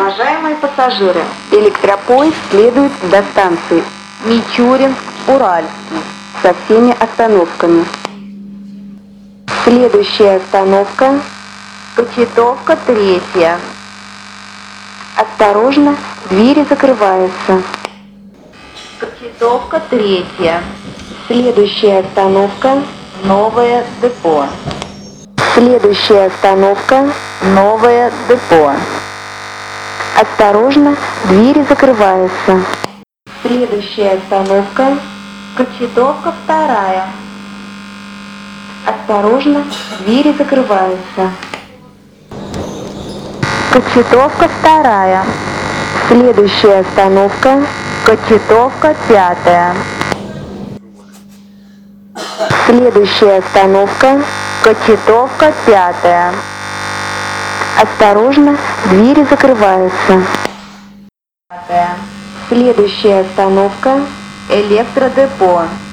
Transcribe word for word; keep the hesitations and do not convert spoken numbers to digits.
Уважаемые пассажиры, электропоезд следует до станции Мичуринск-Уральский со всеми остановками. Следующая остановка Кочетовка третья. Осторожно, двери закрываются. Кочетовка третья. Следующая остановка Новое депо. Следующая остановка Новое депо. Осторожно, двери закрываются. Следующая остановка Кочетовка вторая. Осторожно, двери закрываются. Кочетовка вторая. Следующая остановка Кочетовка пятая. Следующая остановка Кочетовка пятая. Осторожно, двери закрываются. Следующая остановка Электродепо.